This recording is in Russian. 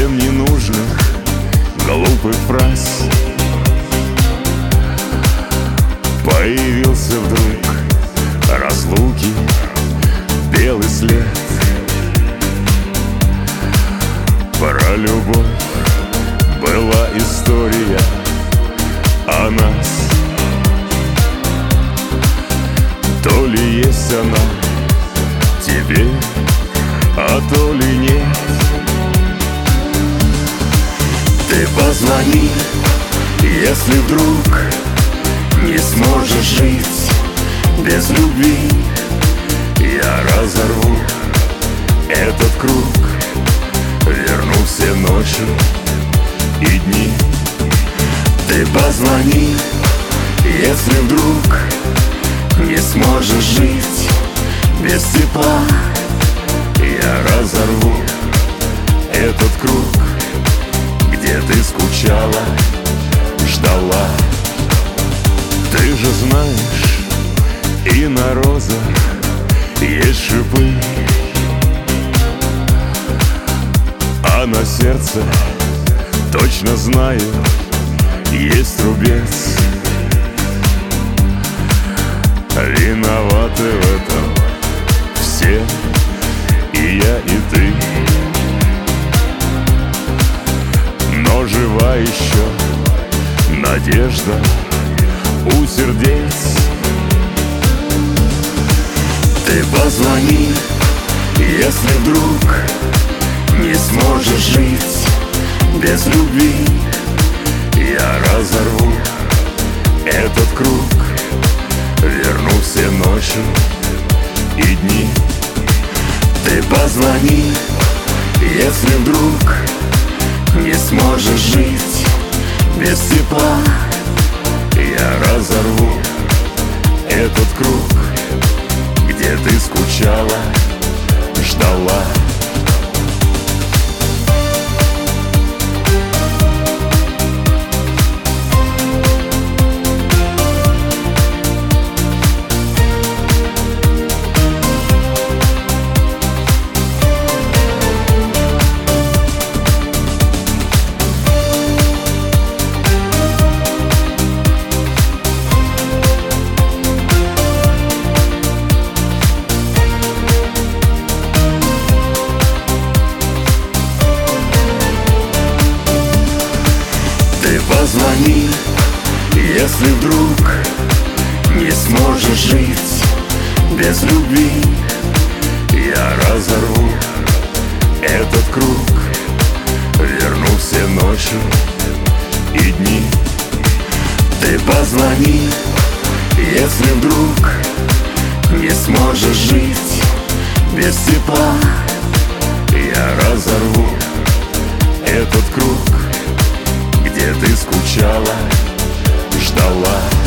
совсем ненужных глупых фраз. Появился вдруг разлуки белый след. Про любовь была история о нас. То ли есть она тебе, а то ли нет. Ты позвони, если вдруг не сможешь жить без любви. Я разорву этот круг, верну все ночи и дни. Ты позвони, если вдруг не сможешь жить без тепла. Я разорву этот круг, где ты скучала, ждала. Ты же знаешь, и на розах есть шипы, а на сердце, точно знаю, есть рубец. Виноваты в этом все, и я, и ты. Но жива еще надежда у сердец. Ты позвони, если вдруг не сможешь жить без любви. Я разорву этот круг, верну все ночи и дни. Ты позвони, если вдруг не сможешь жить без тепла. Я разорву этот круг, где ты скучала, ждала. Ты позвони, если вдруг не сможешь жить без любви. Я разорву этот круг, верну все ночи и дни. Ты позвони, если вдруг не сможешь жить без тепла. Я разорву этот круг, где ты скучала, ждала.